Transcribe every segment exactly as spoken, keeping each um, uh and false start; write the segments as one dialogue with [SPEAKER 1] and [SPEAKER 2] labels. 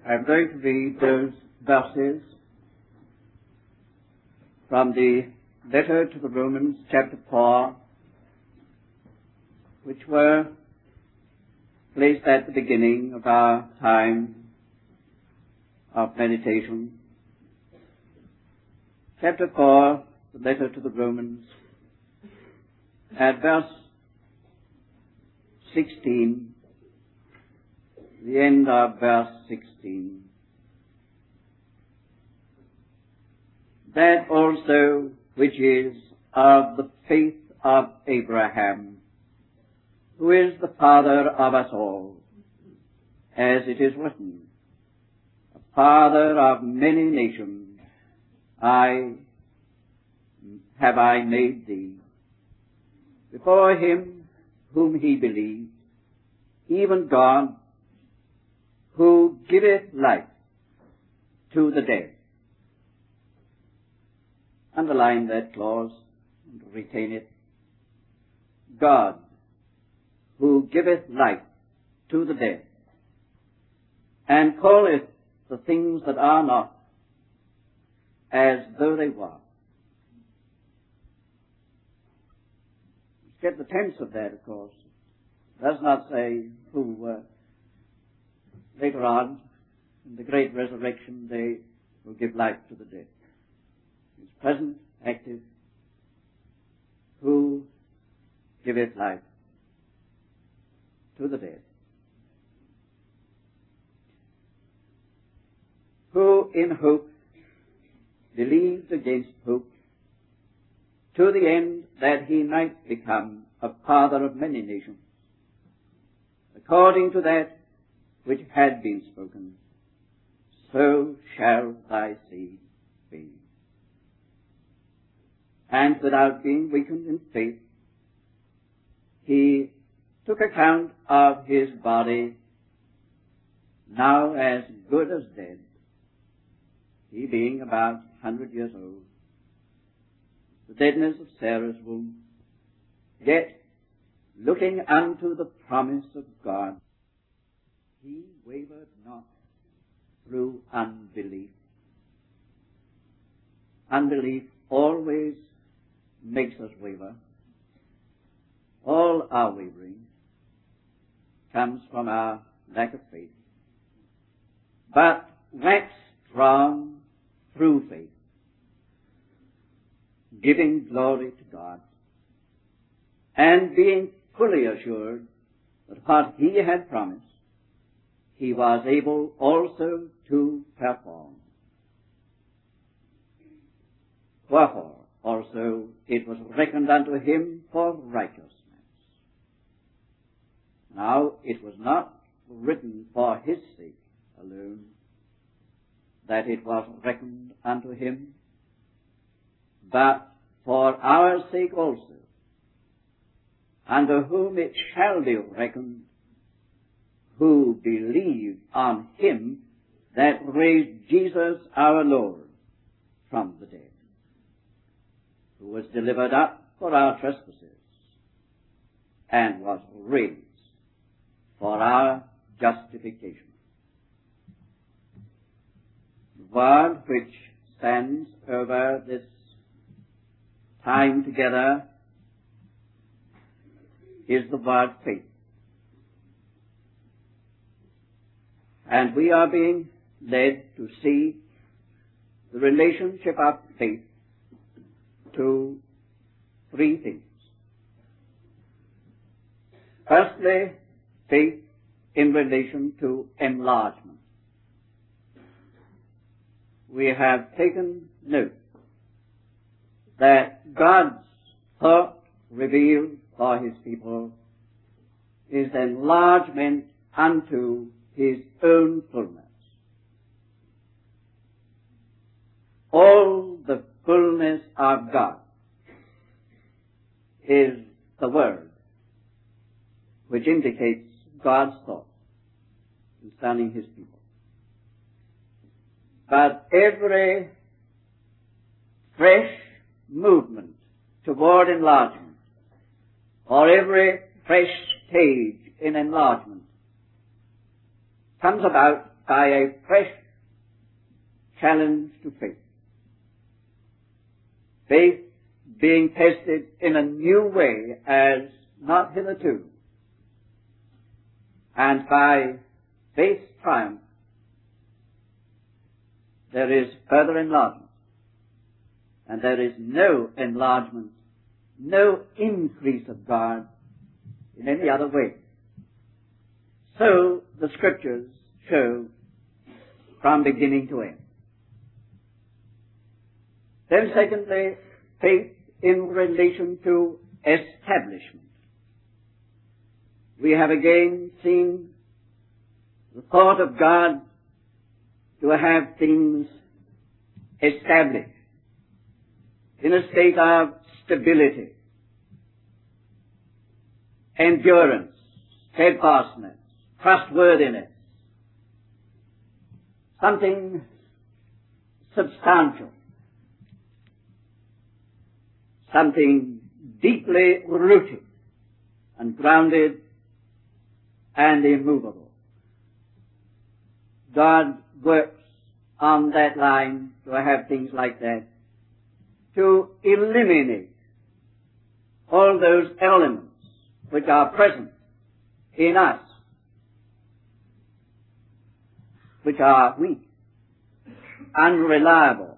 [SPEAKER 1] I'm going to read those verses from the letter to the Romans, chapter four, which were placed at the beginning of our time of meditation. Chapter four, the letter to the Romans, at verse sixteen, the end of verse sixteen. That also which is of the faith of Abraham, who is the father of us all, as it is written, a father of many nations, I have I made thee. Before him whom he believed, even God, who giveth life to the dead. Underline that clause and retain it. God, who giveth life to the dead, and calleth the things that are not as though they were. Get the tense of that, of course. It does not say who uh, later on, in the great resurrection, they will give life to the dead. It's present, active, who giveth life to the dead. Who in hope believed against hope, to the end that he might become a father of many nations, according to that which had been spoken, so shall thy seed be. And without being weakened in faith, he took account of his body, now as good as dead, he being about a hundred years old, the deadness of Sarah's womb, yet looking unto the promise of God, he wavered not through unbelief. Unbelief always makes us waver. All our wavering comes from our lack of faith. But wax strong through faith, giving glory to God, and being fully assured that what he had promised, he was able also to perform. Wherefore also it was reckoned unto him for righteousness. Now it was not written for his sake alone that it was reckoned unto him, but for our sake also, unto whom it shall be reckoned, who believe on him that raised Jesus our Lord from the dead, who was delivered up for our trespasses, and was raised for our justification. The word which stands over this time together is the word faith. And we are being led to see the relationship of faith to three things. Firstly, faith in relation to enlargement. We have taken note that God's thought revealed for his people is enlargement unto his own fullness. All the fullness of God is the word which indicates God's thought concerning his people. But every fresh movement toward enlargement, or every fresh stage in enlargement, comes about by a fresh challenge to faith. Faith being tested in a new way as not hitherto. And by faith's triumph, there is further enlargement. And there is no enlargement, no increase of God in any other way. So the Scriptures show from beginning to end. Then secondly, faith in relation to establishment. We have again seen the thought of God to have things established in a state of stability, endurance, steadfastness, trustworthiness, something substantial, something deeply rooted and grounded and immovable. God works on that line to have things like that, to eliminate all those elements which are present in us, which are weak, unreliable,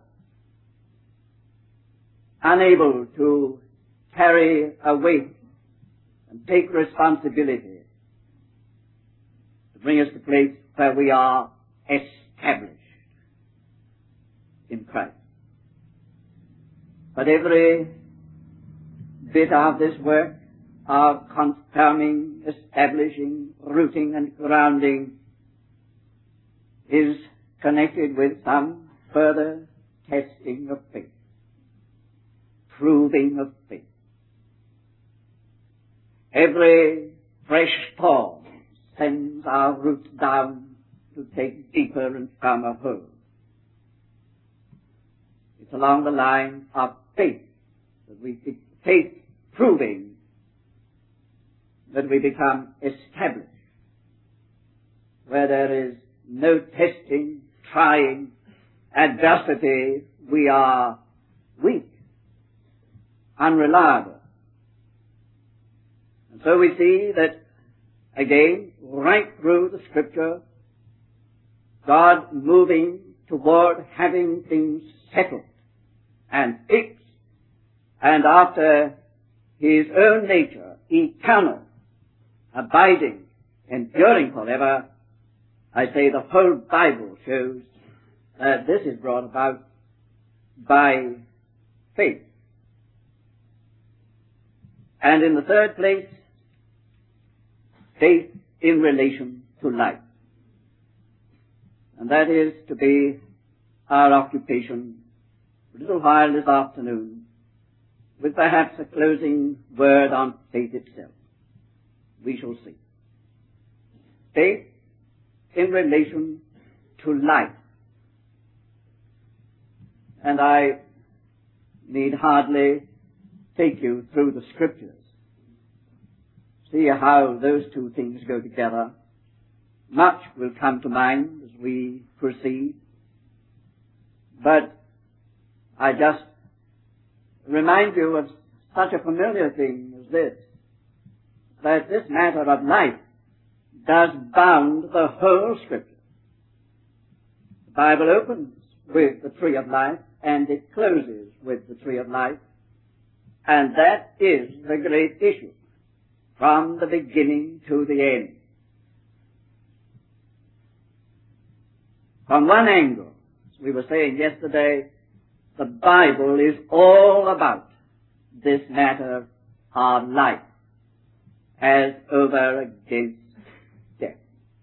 [SPEAKER 1] unable to carry a weight and take responsibility, to bring us to a place where we are established in Christ. But every bit of this work of confirming, establishing, rooting and grounding is connected with some further testing of faith, proving of faith. Every fresh storm sends our roots down to take deeper and firmer hold. It's along the line of faith that we, faith proving that we become established. Where there is no testing, trying, adversity, we are weak, unreliable. And so we see that, again, right through the Scripture, God moving toward having things settled and fixed, and after His own nature, eternal, abiding, enduring forever. I say the whole Bible shows that this is brought about by faith. And in the third place, faith in relation to life. And that is to be our occupation a little while this afternoon, with perhaps a closing word on faith itself. We shall see. Faith in relation to life. And I need hardly take you through the Scriptures. See how those two things go together. Much will come to mind as we proceed. But I just remind you of such a familiar thing as this, that this matter of life does bound the whole Scripture. The Bible opens with the tree of life, and it closes with the tree of life, and that is the great issue, from the beginning to the end. From one angle, as we were saying yesterday, the Bible is all about this matter of life as over against death.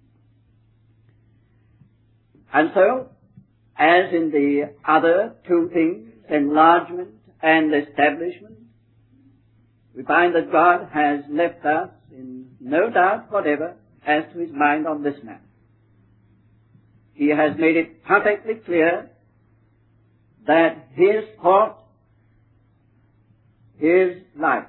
[SPEAKER 1] And so, as in the other two things, enlargement and establishment, we find that God has left us in no doubt whatever as to His mind on this matter. He has made it perfectly clear that His thought is life,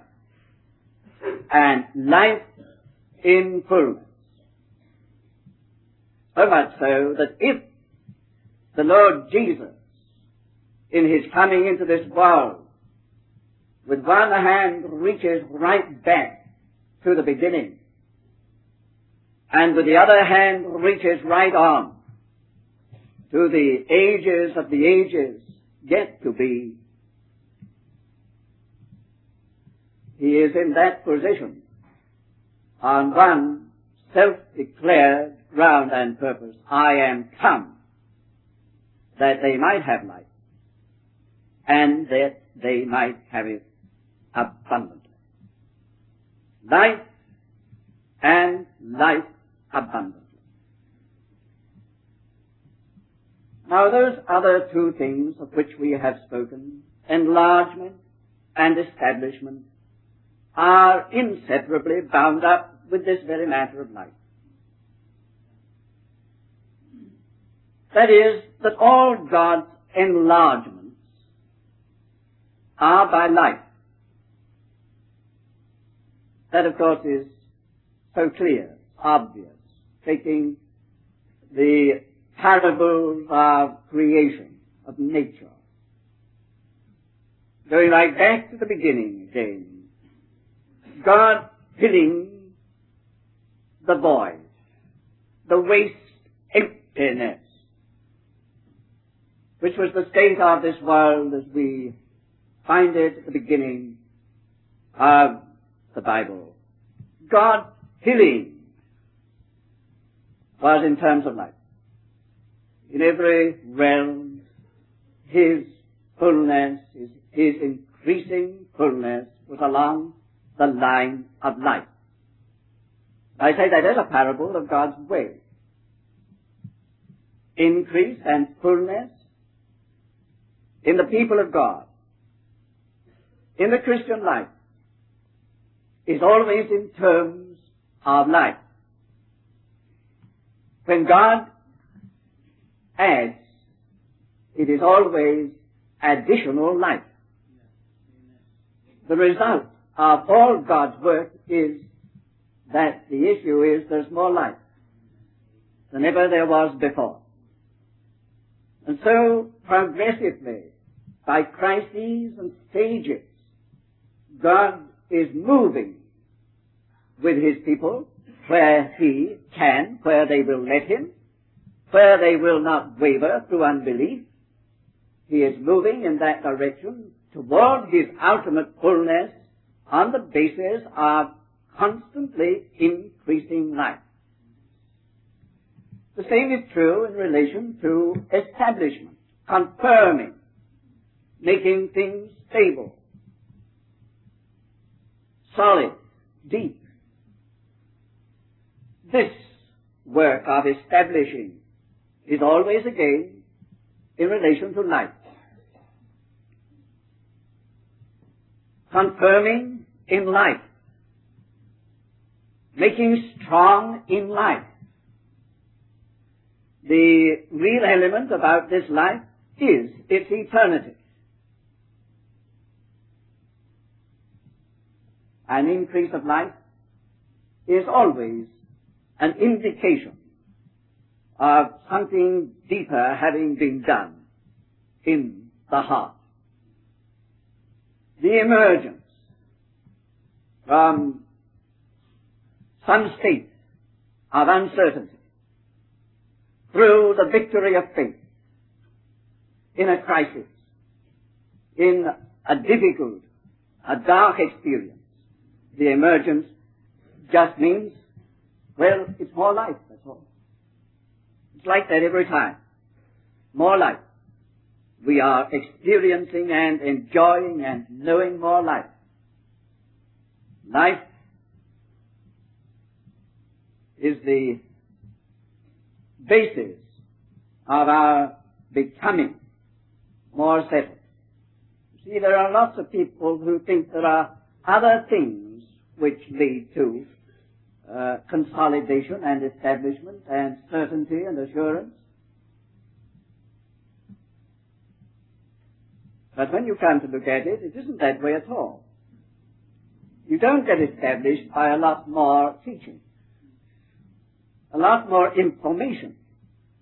[SPEAKER 1] and life in fullness. So much so that if the Lord Jesus, in his coming into this world, with one hand reaches right back to the beginning, and with the other hand reaches right on to the ages of the ages yet to be, he is in that position on one self-declared ground and purpose: I am come that they might have life, and that they might have it abundantly. Life and life abundantly. Now those other two things of which we have spoken, enlargement and establishment, are inseparably bound up with this very matter of life. That is, that all God's enlargements are by life. That, of course, is so clear, obvious, taking the parables of creation, of nature, going right back to the beginning again. God filling the void, the waste emptiness, which was the state of this world as we find it at the beginning of the Bible. God filling was in terms of life. In every realm, his fullness, his, his increasing fullness was along the line of life. I say that as a parable of God's way. Increase and fullness in the people of God, in the Christian life, is always in terms of life. When God adds, it is always additional life. The result of all God's work is that the issue is there's more life than ever there was before. And so, progressively, by crises and stages, God is moving with his people where he can, where they will let him, where they will not waver through unbelief. He is moving in that direction toward his ultimate fullness on the basis of constantly increasing life. The same is true in relation to establishment, confirming, making things stable, solid, deep. This work of establishing is always again in relation to life. Confirming in life. Making strong in life. The real element about this life is its eternity. An increase of life is always an indication of something deeper having been done in the heart. The emergence from some state of uncertainty through the victory of faith in a crisis, in a difficult, a dark experience. The emergence just means, well, it's more life, that's all. It's like that every time. More life. We are experiencing and enjoying and knowing more life. Life is the basis of our becoming more settled. See, there are lots of people who think there are other things which lead to uh, consolidation and establishment and certainty and assurance. But when you come to look at it, it isn't that way at all. You don't get established by a lot more teaching, a lot more information.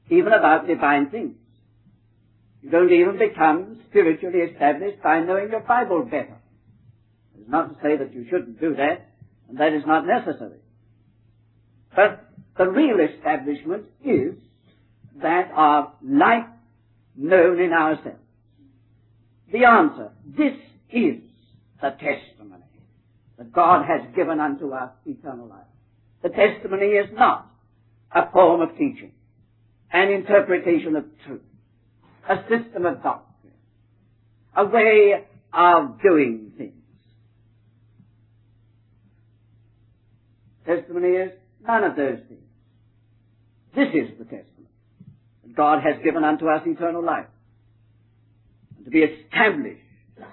[SPEAKER 1] even about divine things. You don't even become spiritually established by knowing your Bible better. It's not to say that you shouldn't do that, and that is not necessary. But the real establishment is that of life known in ourselves. The answer, this is the testimony that God has given unto us eternal life. The testimony is not a form of teaching, an interpretation of truth, a system of doctrine, a way of doing things. Testimony is none of those things. This is the testimony that God has given unto us eternal life, and to be established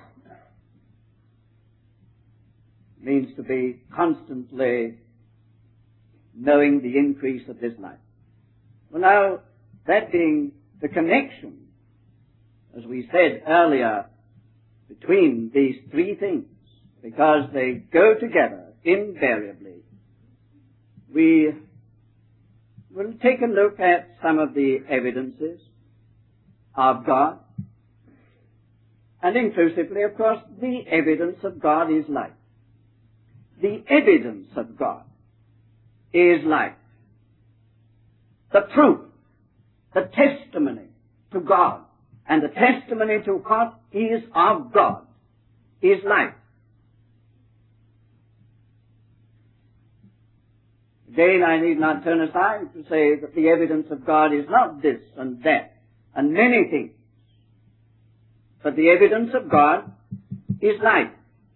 [SPEAKER 1] means to be constantly knowing the increase of this life. Well, now, that being the connection, as we said earlier, between these three things, because they go together invariably, we will take a look at some of the evidences of God, and inclusively, of course, the evidence of God is life. The evidence of God is life. The proof, the testimony to God, and the testimony to what is of God is life. Again, I need not turn aside to say that the evidence of God is not this and that and many things, but the evidence of God is life.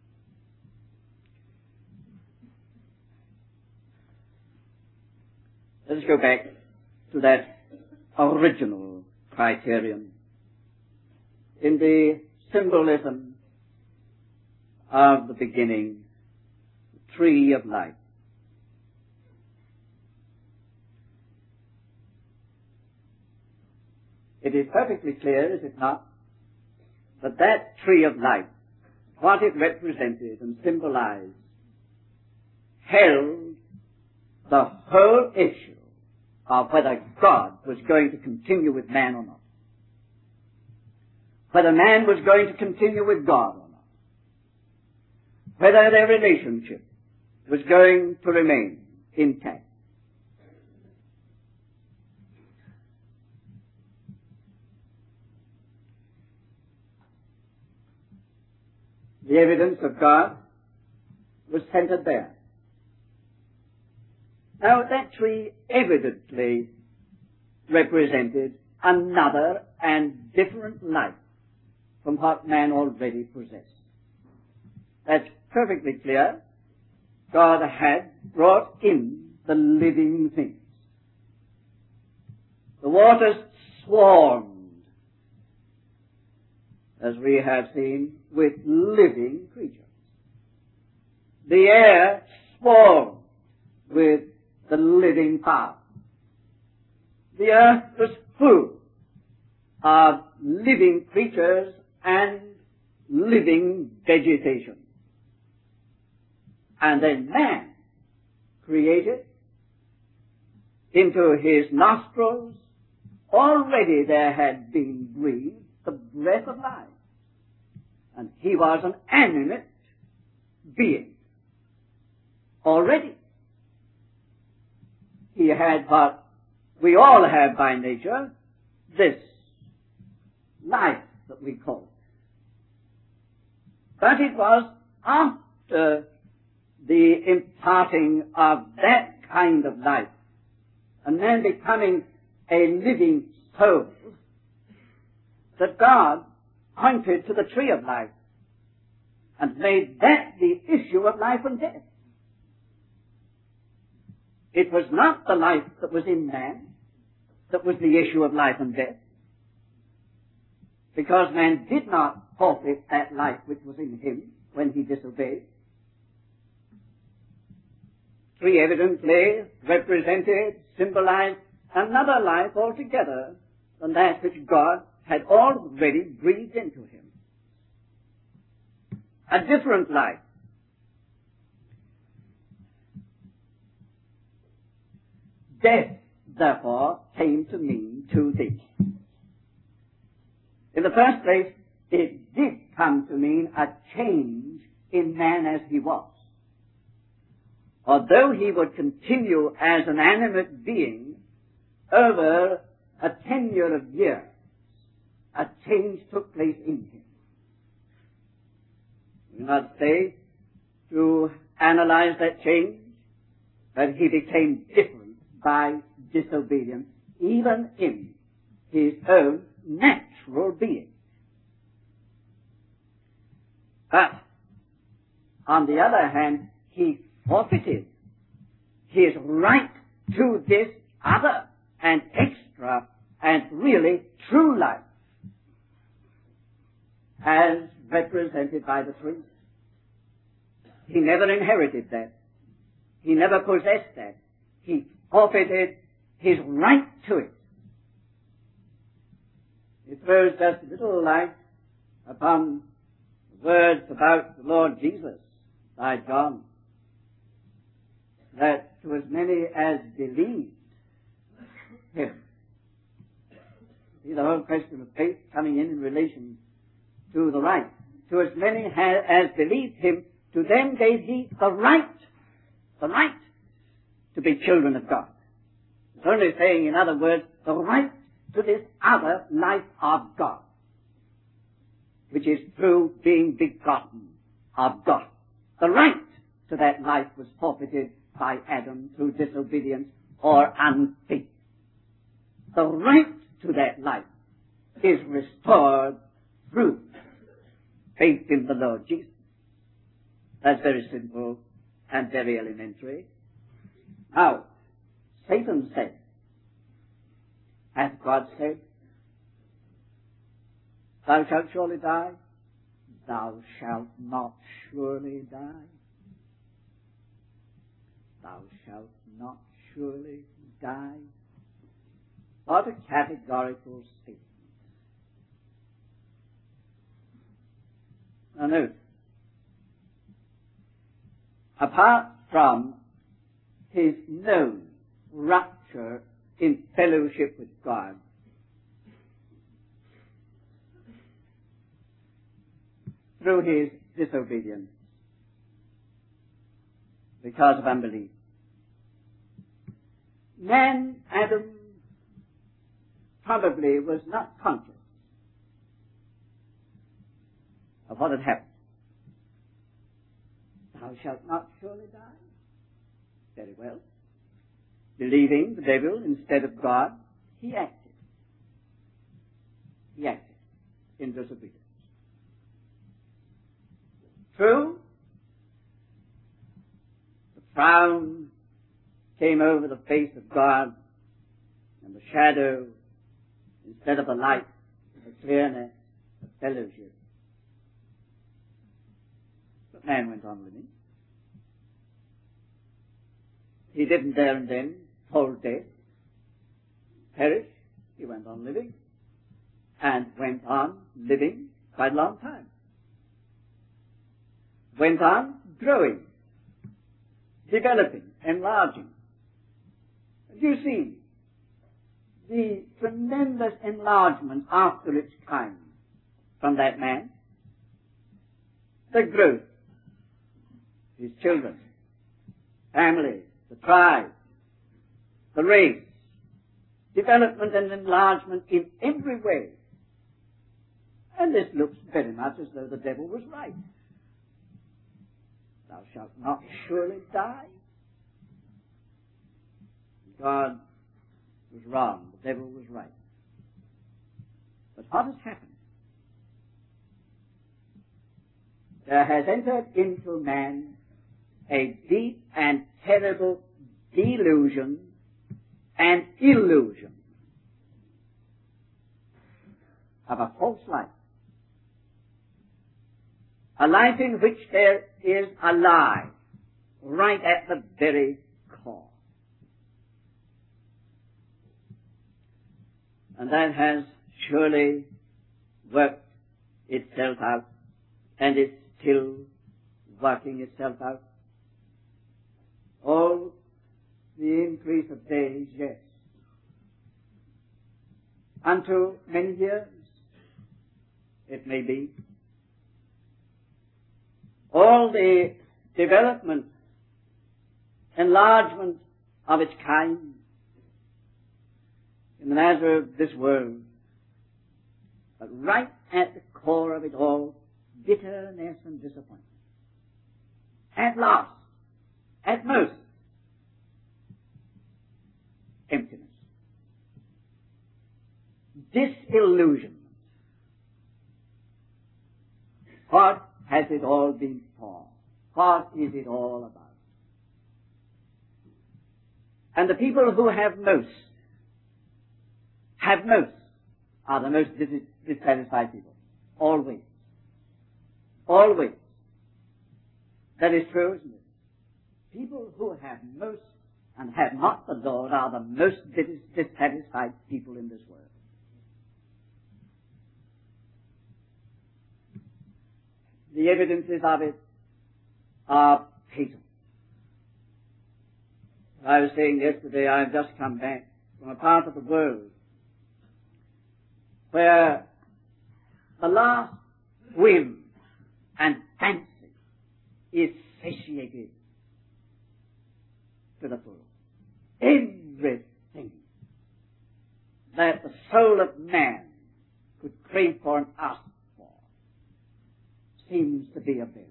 [SPEAKER 1] Let's go back to that original criterion in the symbolism of the beginning, the tree of life. It is perfectly clear, is it not, that that tree of life, what it represented and symbolized, held the whole issue of whether God was going to continue with man or not. Whether man was going to continue with God or not. Whether their relationship was going to remain intact. The evidence of God was centered there. Now, that tree evidently represented another and different life from what man already possessed. That's perfectly clear. God had brought in the living things. The waters swarmed, as we have seen, with living creatures. The air swarmed with the living power. The earth was full of living creatures and living vegetation. And then man created into his nostrils, already there had been breathed the breath of life. And he was an animate being. Already. He had what we all have by nature, this life that we call it. But it was after the imparting of that kind of life, and man becoming a living soul, that God pointed to the tree of life and made that the issue of life and death. It was not the life that was in man that was the issue of life and death, because man did not forfeit that life which was in him when he disobeyed. Tree evidently represented, symbolized another life altogether than that which God had already breathed into him. A different life. Death therefore, came to mean two things. In the first place, it did come to mean a change in man as he was. Although he would continue as an animate being over a tenure of years, a change took place in him. We must say, to analyze that change, that he became different by disobedience, even in his own natural being. But, on the other hand, he forfeited his right to this other and extra and really true life as represented by the tree. He never inherited that. He never possessed that. He forfeited his right to it. It throws just little light upon the words about the Lord Jesus by John, that to as many as believed him. See the whole question of faith coming in in relation to the right. To as many ha- as believed him, to them gave he the right, the right to be children of God. It's only saying, in other words, the right to this other life of God, which is through being begotten of God. The right to that life was forfeited by Adam through disobedience or unfaith. The right to that life is restored through faith in the Lord Jesus. That's very simple and very elementary. Now, Satan said, hath God said, thou shalt surely die? Thou shalt not surely die. Thou shalt not surely die. What a categorical statement. Now note, apart from his known rupture in fellowship with God, through his disobedience, because of unbelief, man, Adam, probably was not conscious of what had happened. Thou shalt not surely die. Very well. Believing the devil instead of God, he acted. He acted in disobedience. True, the frown came over the face of God, and the shadow, instead of the light, the clearness of fellowship. But man went on living. He didn't there and then hold death, perish. He went on living, and went on living quite a long time. Went on growing, developing, enlarging. You see the tremendous enlargement after its time from that man. The growth, his children, family, the tribe, the race, development and enlargement in every way. And this looks very much as though the devil was right. Thou shalt not surely die. God was wrong. The devil was right. But what has happened? There has entered into man a deep and terrible delusion and illusion of a false life. A life in which there is a lie right at the very core. And that has surely worked itself out, and is still working itself out. All the increase of days, yes, unto many years, it may be. All the development, enlargement of its kind in the matter of this world, but right at the core of it all, bitterness and disappointment. At last, at most, emptiness. Disillusionment. What has it all been for? What is it all about? And the people who have most, have most, are the most dis- dissatisfied people. Always. Always. That is true, isn't it? People who have most and have not the Lord are the most dis- dissatisfied people in this world. The evidences of it are patent. I was saying yesterday, I've just come back from a part of the world where the last whim and fancy is satiated to the full. Everything that the soul of man could crave for and ask for seems to be available.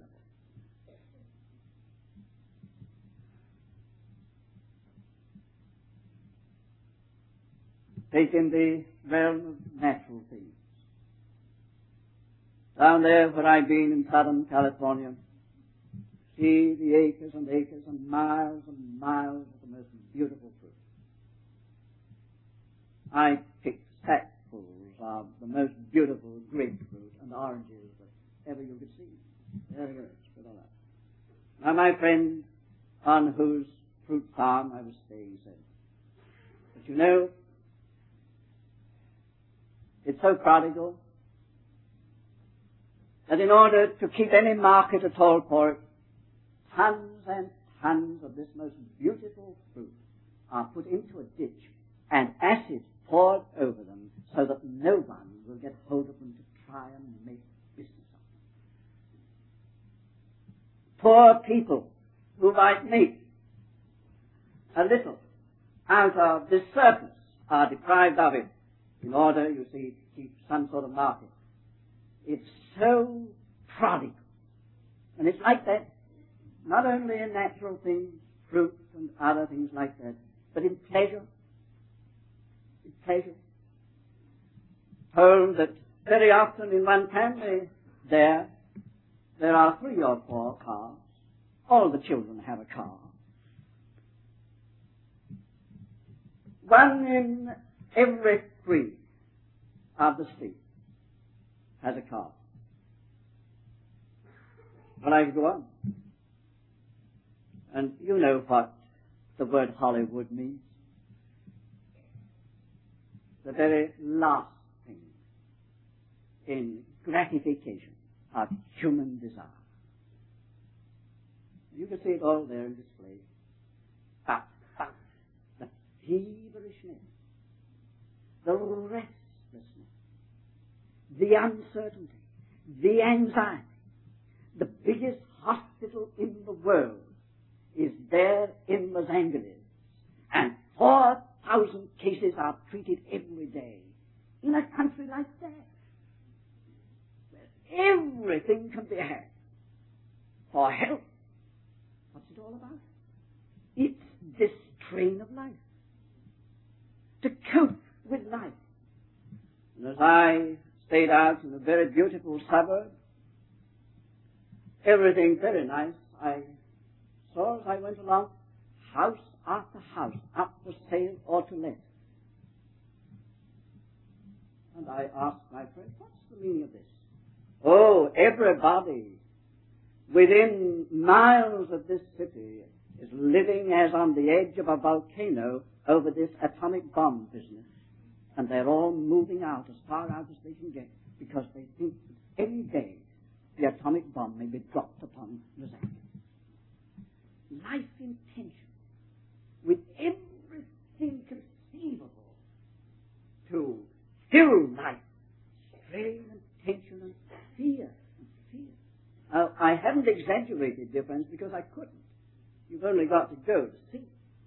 [SPEAKER 1] Take in the realm of natural things. Down there where I've been in Southern California, see the acres and acres and miles and miles of the most beautiful fruit. I picked sackfuls of the most beautiful grapefruit and oranges that ever you could see. Very rich with all that. Now my friend on whose fruit farm I was staying said, but you know, it's so prodigal that in order to keep any market at all for it, tons and tons of this most beautiful fruit are put into a ditch and acid poured over them so that no one will get hold of them to try and make business of them. Poor people who might make a little out of this surplus are deprived of it in order, you see, to keep some sort of market. It's so prodigal. And it's like that not only in natural things, fruit and other things like that, but in pleasure. In pleasure. Told that very often in one family there, there are three or four cars. All the children have a car. One in every three of the street has a car. But I could go on. And you know what the word Hollywood means. The very last thing in gratification of human desire. You can see it all there in display. But, but, the feverishness, the restlessness, the uncertainty, the anxiety. The biggest hospital in the world is there in Los Angeles, and four thousand cases are treated every day in a country like that, where everything can be had for health. What's it all about? It's this strain of life, to cope with life. And as I stayed out in a very beautiful suburb, everything very nice, I saw as I went along house after house up for sale or to let. And I asked my friend, what's the meaning of this? Oh, everybody within miles of this city is living as on the edge of a volcano over this atomic bomb business. And they're all moving out as far out as they can get because they think that any day the atomic bomb may be dropped upon Los Angeles. Life in tension with everything conceivable to still life. Strain and tension and fear and fear. Now, I haven't exaggerated, dear friends, because I couldn't. You've only got to go to see.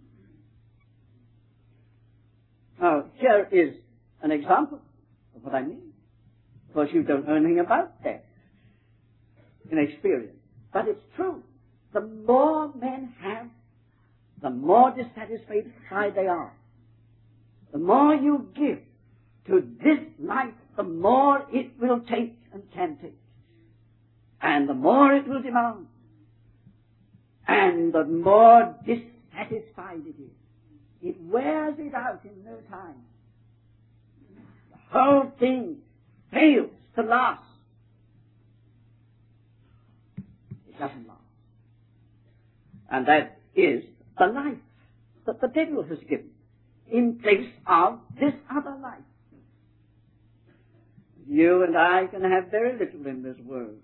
[SPEAKER 1] Now, here is an example of what I mean. Of course, you don't know anything about death in experience. But it's true. The more men have, the more dissatisfied they are. The more you give to this life, the more it will take and can take. And the more it will demand. And the more dissatisfied it is. It wears it out in no time. The whole thing fails to last. It doesn't last. And that is the life that the devil has given in place of this other life. You and I can have very little in this world.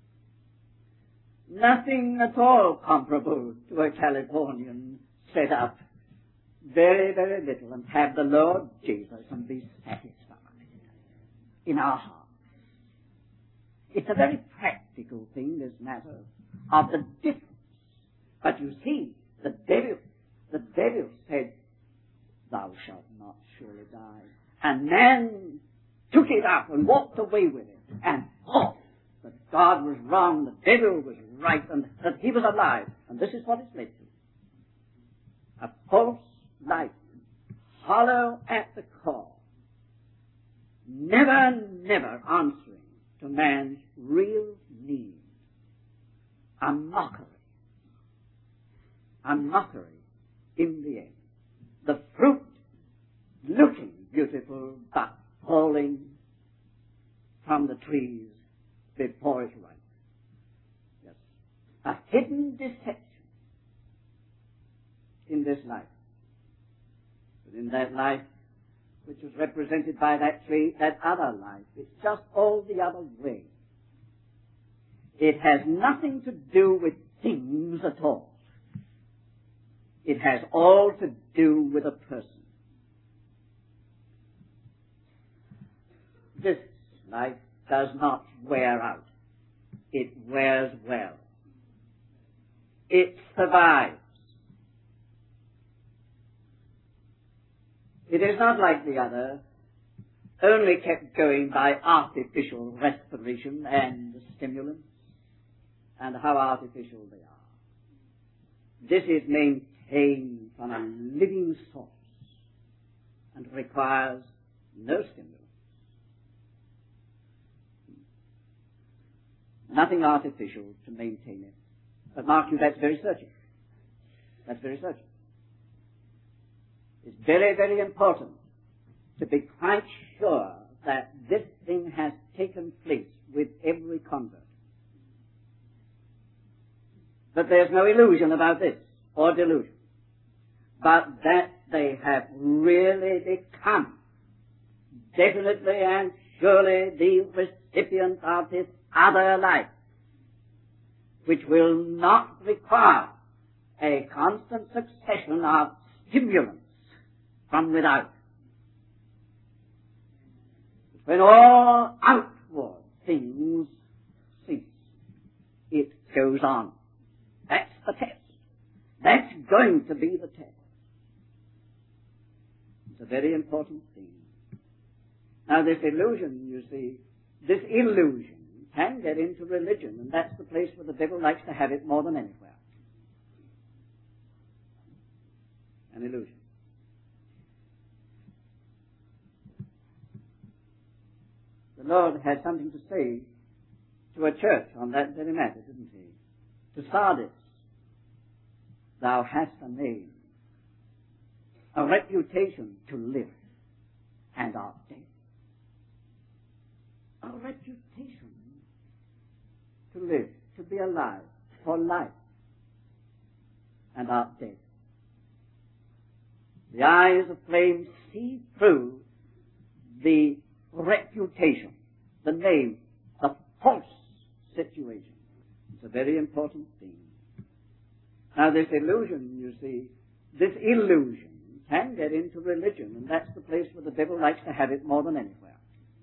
[SPEAKER 1] Nothing at all comparable to a Californian set up. Very, very little, and have the Lord Jesus and be satisfied in our hearts. It's a very practical thing, this matter of the difference. But you see, the devil, the devil said, "Thou shalt not surely die." And man took it up and walked away with it, and thought that God was wrong, the devil was right, and that he was alive. And this is what it's led to. A false life, hollow at the core, never, never answering to man's real need. A mockery. A mockery in the end. The fruit looking beautiful, but falling from the trees before it's ripe. Yes. A hidden deception in this life. But in that life, which was represented by that tree, that other life, it's just all the other way. It has nothing to do with things at all. It has all to do with a person. This life does not wear out. It wears well. It survives. It is not like the other, only kept going by artificial respiration and stimulants, and how artificial they are. This is maintained from a living source and requires no stimulants. Nothing artificial to maintain it. But mark you, that's very searching. That's very searching. It's very, very important to be quite sure that this thing has taken place with every convert. That there's no illusion about this, or delusion. But that they have really become definitely and surely the recipient of this other life, which will not require a constant succession of stimulants from without. When all outward things cease, it goes on. That's the test. That's going to be the test. It's a very important thing. Now this illusion, you see, this illusion can get into religion, and that's the place where the devil likes to have it more than anywhere. An illusion. The Lord had something to say to a church on that very matter, didn't he? To Sardis, thou hast a name, a reputation to live, and art dead. A reputation to live, to be alive, for life, and art dead. The eyes of flame see through the reputation, the name, the false situation. It's a very important thing. Now this illusion, you see, this illusion can get into religion, and that's the place where the devil likes to have it more than anywhere.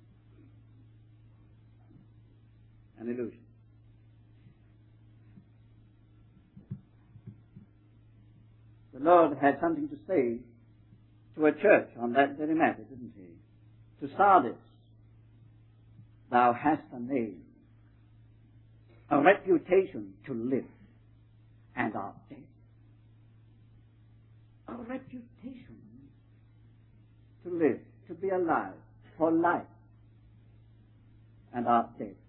[SPEAKER 1] An illusion. The Lord had something to say to a church on that very matter, didn't he? To Sardis, thou hast a name, a reputation to live, and art dead. A reputation to live, to be alive, for life, and art dead.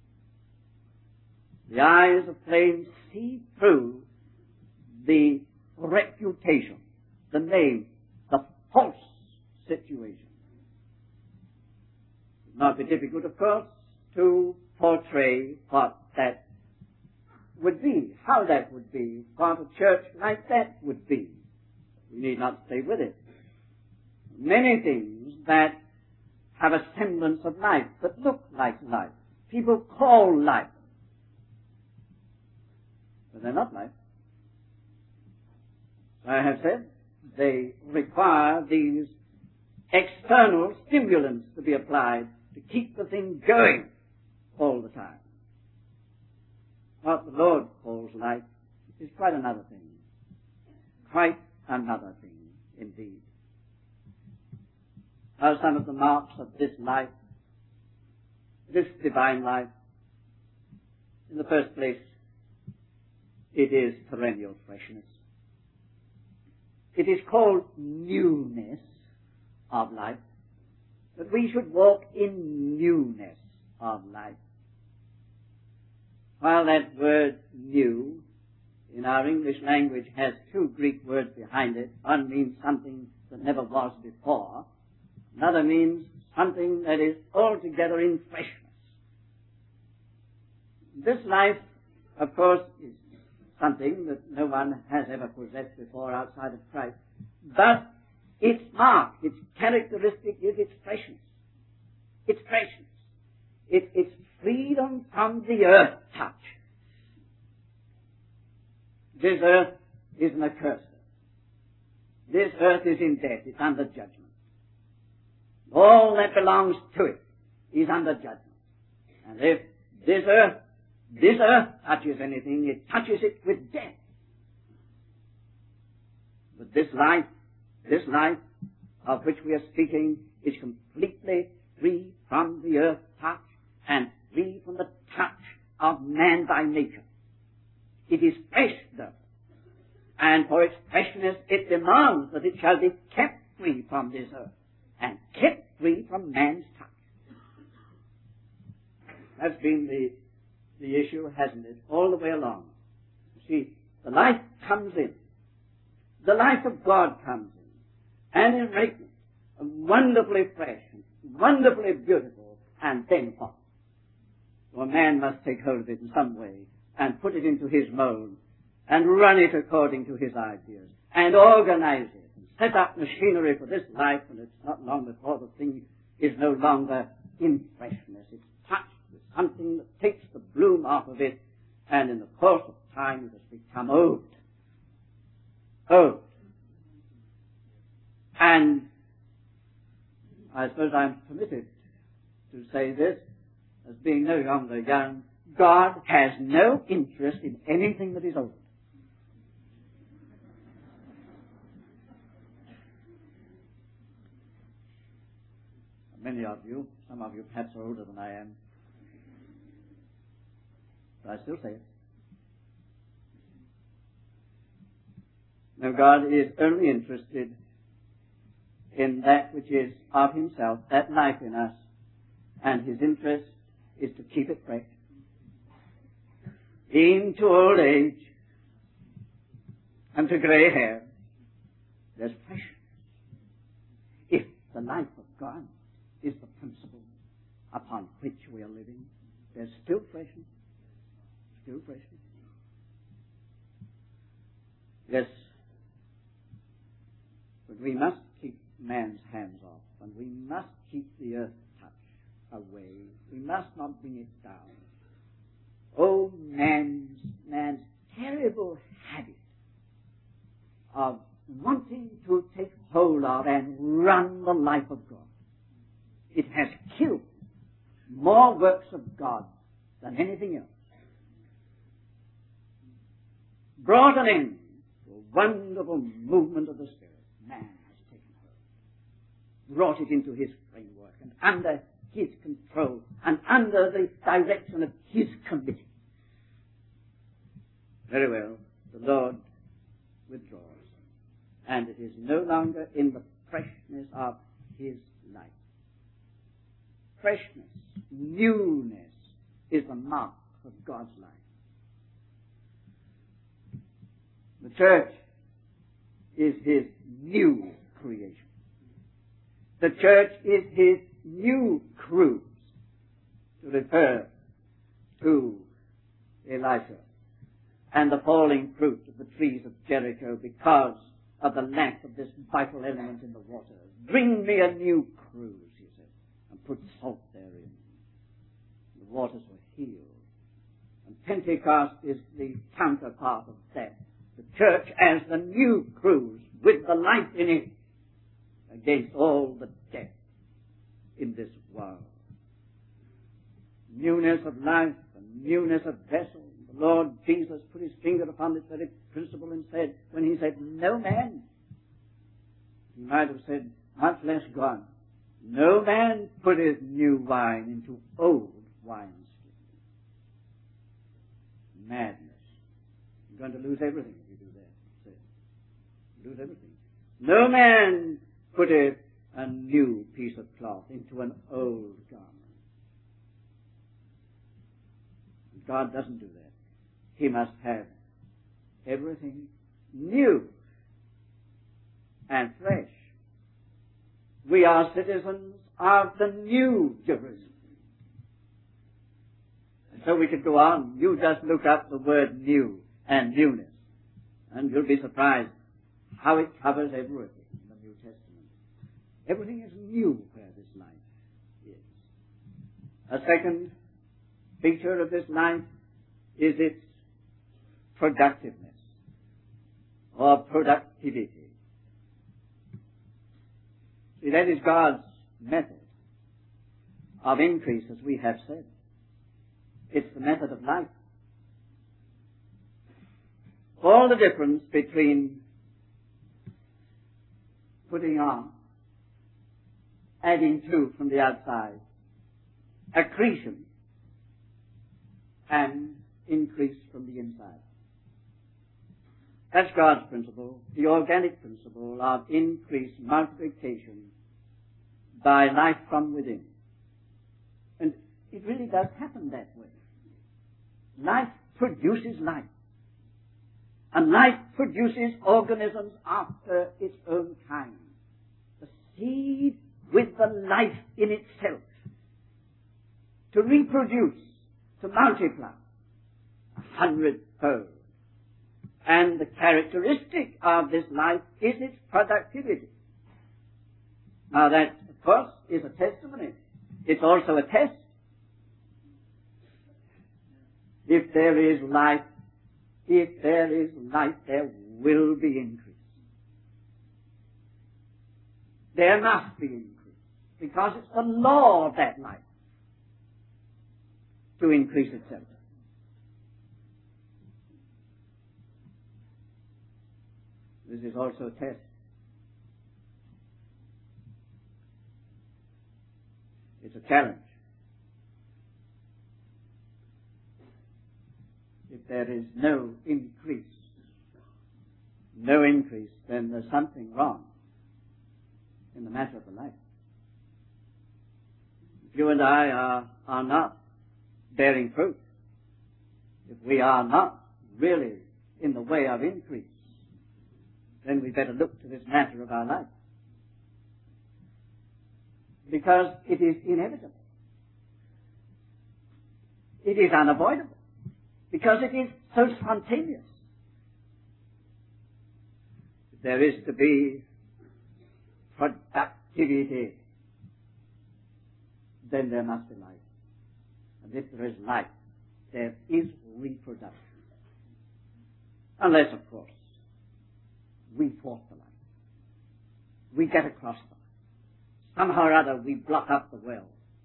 [SPEAKER 1] The eyes of flame see through the reputation, the name, the false situation. It would not be difficult, of course, to portray what that would be, how that would be, what a church like that would be. We need not stay with it. Many things that have a semblance of life, that look like life, people call life, but they're not life. I have said they require these external stimulants to be applied to keep the thing going all the time. What the Lord calls life is quite another thing. Quite another thing, indeed. Are some of the marks of this life, this divine life? In the first place, it is perennial freshness. It is called newness of life, that we should walk in newness of life. While that word new in our English language has two Greek words behind it, one means something that never was before, another means something that is altogether in freshness. This life, of course, is something that no one has ever possessed before outside of Christ. But its mark, its characteristic is its freshness. Its freshness. It, its freedom from the earth touch. This earth is an accursed earth. This earth is in debt. It's under judgment. All that belongs to it is under judgment. And if this earth This earth touches anything, it touches it with death. But this life, this life of which we are speaking is completely free from the earth touch and free from the touch of man by nature. It is fresh, though. And for its freshness, it demands that it shall be kept free from this earth and kept free from man's touch. That's been the The issue, hasn't it, all the way along. You see, the life comes in. The life of God comes in. And in radiant, wonderfully fresh, wonderfully beautiful, and then what? So a man must take hold of it in some way, and put it into his mold, and run it according to his ideas, and organize it, and set up machinery for this life, and it's not long before the thing is no longer in freshness. It's touched with something that takes the bloom off of it, and in the course of time it has become old. Old. And I suppose I'm permitted to say this, as being no longer young, God has no interest in anything that is old. Many of you, some of you perhaps are older than I am, but I still say it. No, God is only interested in that which is of himself, that life in us, and his interest is to keep it fresh. Even to old age and to grey hair, there's freshness. If the life of God is the principle upon which we are living, there's still freshness. Still freshness. Yes, but we must keep man's hands off, and we must keep the earth touch away. We must not bring it down. Oh, man's, man's terrible habit of wanting to take hold of and run the life of God. It has killed more works of God than anything else. Brought an end to a wonderful movement of the Spirit. Man has taken hold. Brought it into his framework and under his control and under the direction of his committee. Very well, the Lord withdraws. And it is no longer in the freshness of his life. Freshness, newness is the mark of God's life. The church is his new creation. The church is his new cruse, to refer to Elisha and the falling fruit of the trees of Jericho because of the lack of this vital element in the water. Bring me a new cruse, he said, and put salt therein. The waters were healed. And Pentecost is the counterpart of that. The church as the new cruse with the life in it against all the death in this world. Newness of life and newness of vessel. The Lord Jesus put his finger upon this very principle and said, when he said, no man, he might have said, much less God, no man putteth new wine into old wineskins. Madness. You're going to lose everything if you do that. Say, lose everything. No man putteth a new piece of cloth into an old garment. God doesn't do that. He must have everything new and fresh. We are citizens of the new Jerusalem. And so we could go on. You just look up the word new and newness, and you'll be surprised how it covers everything in the New Testament. Everything is new where this life is. A second feature of this life is its productiveness or productivity. See, that is God's method of increase, as we have said. It's the method of life. All the difference between putting on, adding to from the outside, accretion, and increase from the inside. That's God's principle, the organic principle of increased multiplication by life from within. And it really does happen that way. Life produces life. And life produces organisms after its own kind. The seed with the life in itself to reproduce, to multiply a hundredfold. And the characteristic of this life is its productivity. Now that, of course, is a testimony. It's also a test. If there is life, if there is life, there will be increase. There must be increase. Because it's the law of that life to increase itself. This is also a test. It's a challenge. If there is no increase, no increase, then there's something wrong in the matter of the life. If you and I are, are not bearing fruit, if we are not really in the way of increase, then we better look to this matter of our life. Because it is inevitable. It is unavoidable. Because it is so spontaneous. If there is to be productivity, then there must be life. And if there is life, there is reproduction. Unless, of course, we force the light. We get across the light. Somehow or other we block up the well.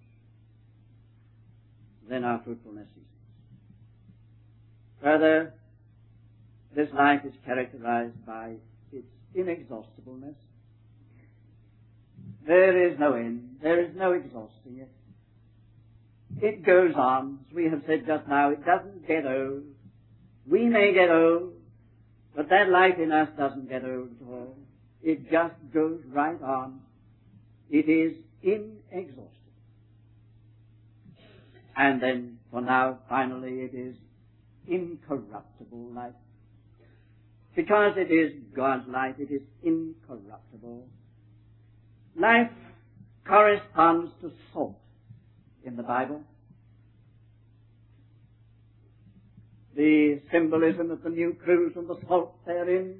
[SPEAKER 1] Then our fruitfulness ceases. Further, this life is characterized by its inexhaustibleness. There is no end. There is no exhausting it. It goes on. As we have said just now, it doesn't get old. We may get old, but that life in us doesn't get old at all. It just goes right on. It is inexhaustible. And then, for now, finally, it is incorruptible life. Because it is God's life, it is incorruptible. Life corresponds to salt in the Bible. The symbolism of the new cruise and the salt therein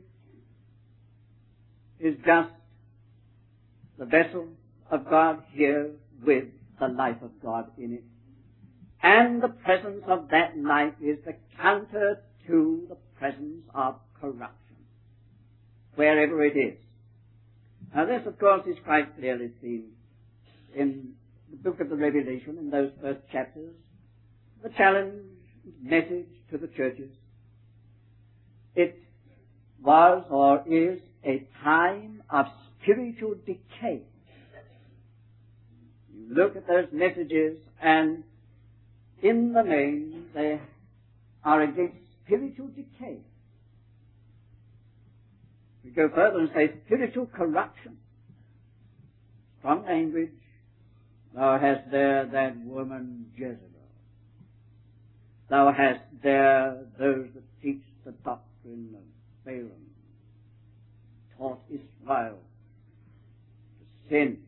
[SPEAKER 1] is just the vessel of God here with the life of God in it. And the presence of that life is the counter to the presence of corruption, wherever it is. Now this, of course, is quite clearly seen in the book of the Revelation, in those first chapters, the challenge, message to the churches. It was or is a time of spiritual decay. You look at those messages, and in the main, they are against spiritual decay. We go further and say spiritual corruption. Strong language. Thou hast there that woman Jezebel. Thou hast there those that teach the doctrine of Balaam, taught Israel to sin.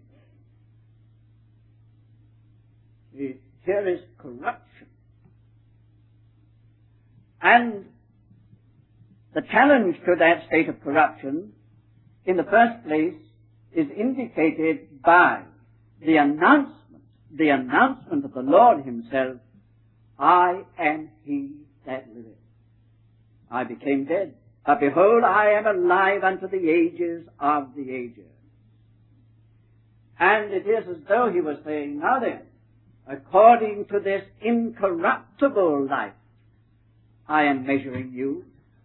[SPEAKER 1] Here is corruption. And the challenge to that state of corruption, in the first place, is indicated by the announcement, the announcement of the Lord Himself, I am He that liveth. I became dead, but behold, I am alive unto the ages of the ages. And it is as though He was saying, now then, according to this incorruptible life, I am measuring you.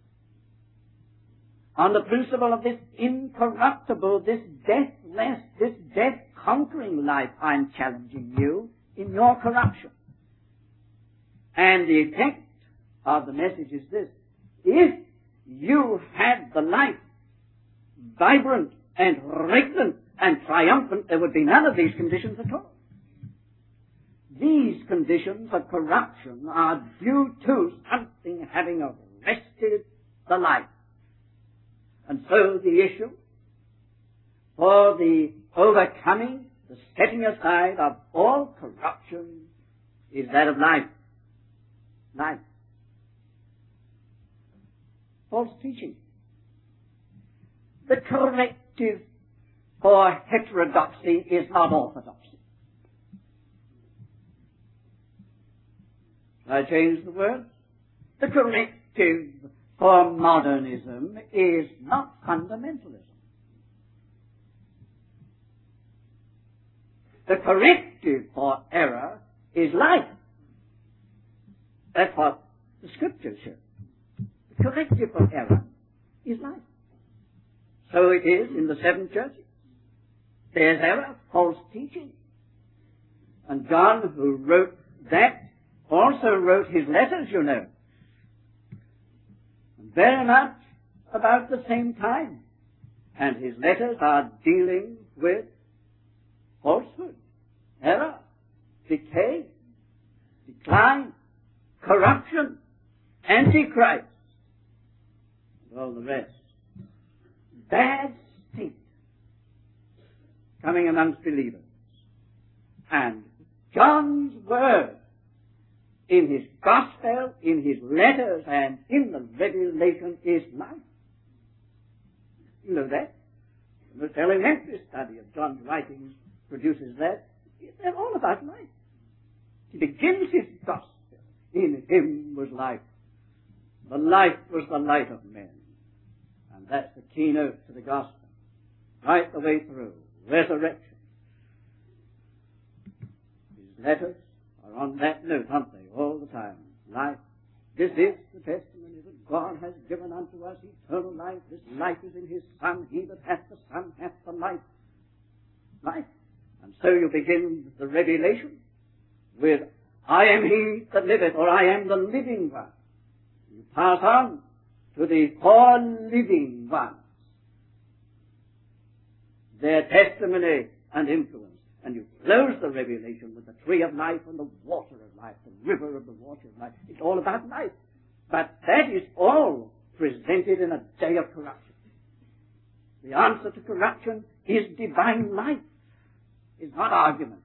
[SPEAKER 1] On the principle of this incorruptible, this deathless, this death-conquering life, I am challenging you in your corruption. And the effect of the message is this: if you had the life vibrant and regnant and triumphant, there would be none of these conditions at all. These conditions of corruption are due to something having arrested the life. And so the issue for the overcoming, the setting aside of all corruption is that of life. Life. False teaching. The corrective for heterodoxy is not orthodoxy. I changed the word. The corrective for modernism is not fundamentalism. The corrective for error is life. That's what the Scriptures show. The corrective for error is life. So it is in the seven churches. There's error, false teaching. And John, who wrote that, also wrote his letters, you know, very much about the same time. And his letters are dealing with falsehood, error, decay, decline, corruption, antichrist, and all the rest. Bad state coming amongst believers. And John's word in his gospel, in his letters, and in the revelation is life. You know that. The most elementary study of John's writings produces that. They're all about life. He begins his gospel. In him was life. The life was the light of men. And that's the keynote to the gospel. Right the way through. Resurrection. His letters are on that note, aren't they, all the time? Life. This is the testimony that God has given unto us eternal life. This life is in His Son. He that hath the Son hath the life. Life. And so you begin the revelation with, I am He that liveth, or I am the living one. You pass on to the four living ones, their testimony and influence. And you close the revelation with the tree of life and the water of life, the river of the water of life. It's all about life. But that is all presented in a day of corruption. The answer to corruption is divine life. It's not argument.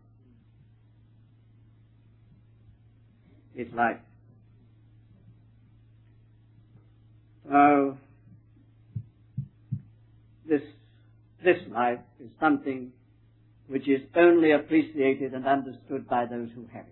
[SPEAKER 1] It's life. So, this, this life is something which is only appreciated and understood by those who have it.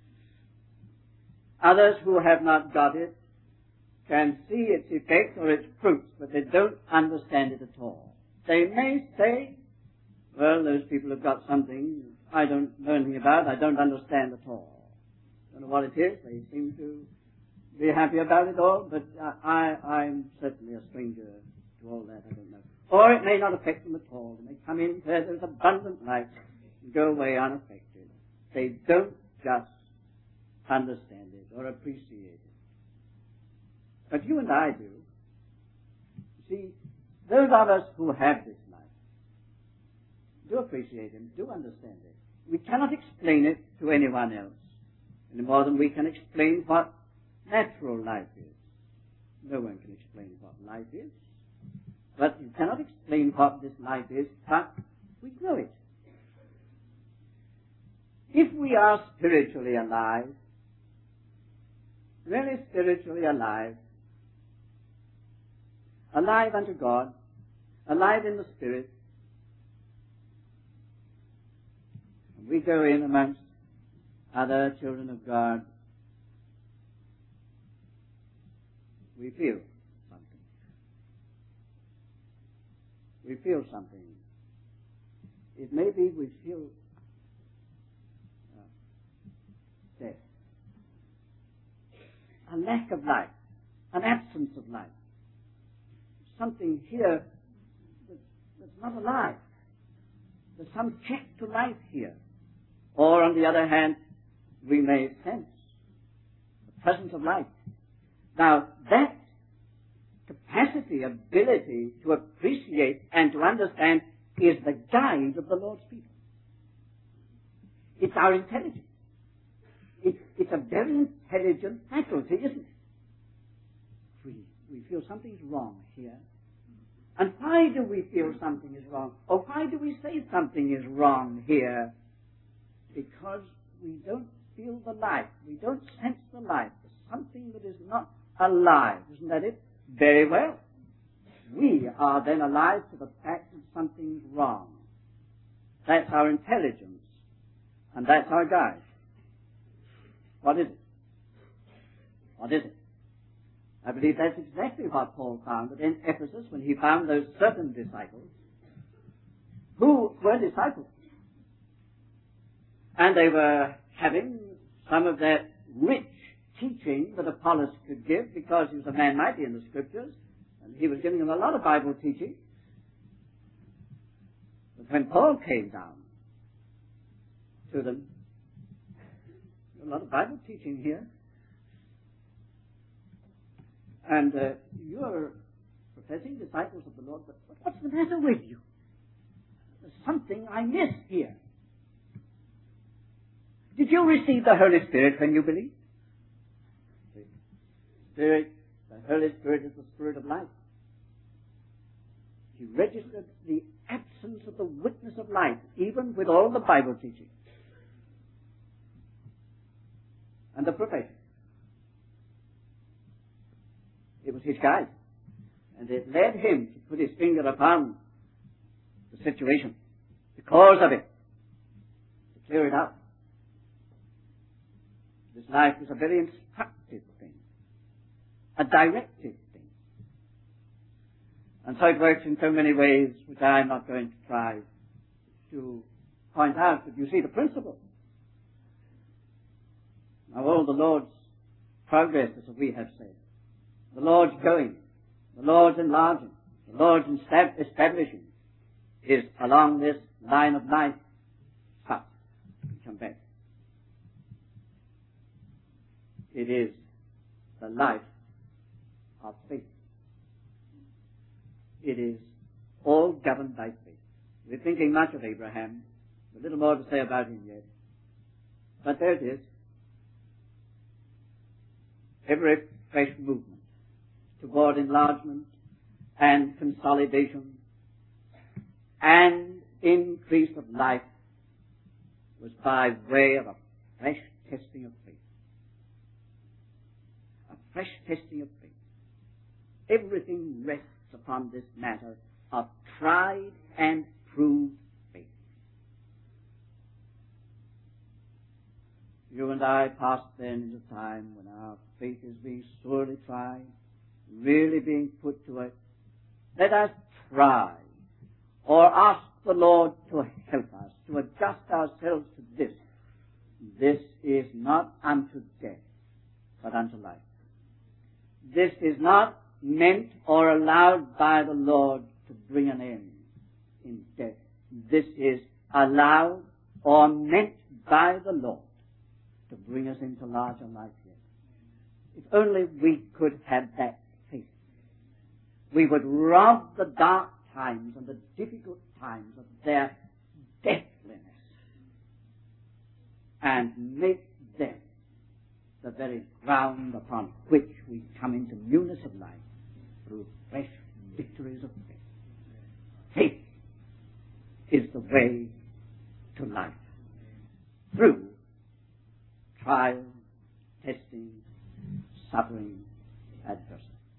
[SPEAKER 1] Others who have not got it can see its effects or its fruits, but they don't understand it at all. They may say, well, those people have got something I don't know anything about, I don't understand at all. I don't know what it is, they seem to be happy about it all, but I, I'm certainly a stranger to all that, I don't know. Or it may not affect them at all. They may come in where there's abundant light and go away unaffected. They don't just understand it or appreciate it. But you and I do. See, those of us who have this life do appreciate it, do understand it. We cannot explain it to anyone else any more than we can explain what natural life is. No one can explain what life is. But you cannot explain what this life is, but we know it. If we are spiritually alive, really spiritually alive, alive unto God, alive in the Spirit, and we go in amongst other children of God, we feel something. We feel something. It may be we feel uh, death. A lack of life. An absence of life. Something here that, that's not alive. There's some check to life here. Or on the other hand, we may sense the presence of life. Now, that capacity, ability to appreciate and to understand is the guide of the Lord's people. It's our intelligence. It, it's a very intelligent faculty, isn't it? We, we feel something's wrong here. And why do we feel something is wrong? Or why do we say something is wrong here? Because we don't feel the life. We don't sense the life. There's something that is not alive. Isn't that it? Very well. We are then alive to the fact that something's wrong. That's our intelligence. And that's our guide. What is it? What is it? I believe that's exactly what Paul found in Ephesus when he found those certain disciples who were disciples. And they were having some of that rich teaching that Apollos could give because he was a man mighty in the Scriptures, and he was giving them a lot of Bible teaching. But when Paul came down to them, a lot of Bible teaching here, and uh, you're professing disciples of the Lord, but what's the matter with you? There's something I miss here. Did you receive the Holy Spirit when you believed? The Spirit, the Holy Spirit is the Spirit of life. He registered the absence of the witness of life, even with all the Bible teaching and the profession. It was his guide. And it led him to put his finger upon the situation, the cause of it, to clear it out. This life is a very instructive thing, a directive thing. And so it works in so many ways, which I'm not going to try to point out, but you see the principle. Now all the Lord's progress, as we have said, the Lord's going, the Lord's enlarging, the Lord's establishing, is along this line of life. But, come back. It is the life of faith. It is all governed by faith. We're thinking much of Abraham. A little more to say about him yet. But there it is. Every fresh movement toward enlargement and consolidation and increase of life was by way of a fresh testing of faith. A fresh testing of faith. Everything rests upon this matter of tried and proved faith. You and I pass then into time when our faith is being sorely tried, really being put to it. Let us try or ask the Lord to help us, to adjust ourselves to this. This is not unto death, but unto life. This is not meant or allowed by the Lord to bring an end in death. This is allowed or meant by the Lord to bring us into larger life yet. If only we could have that faith, we would rob the dark times and the difficult times of their deathliness and make them the very ground upon which we come into newness of life through fresh victories of faith. Faith is the way to life through trial, testing, suffering, adversity.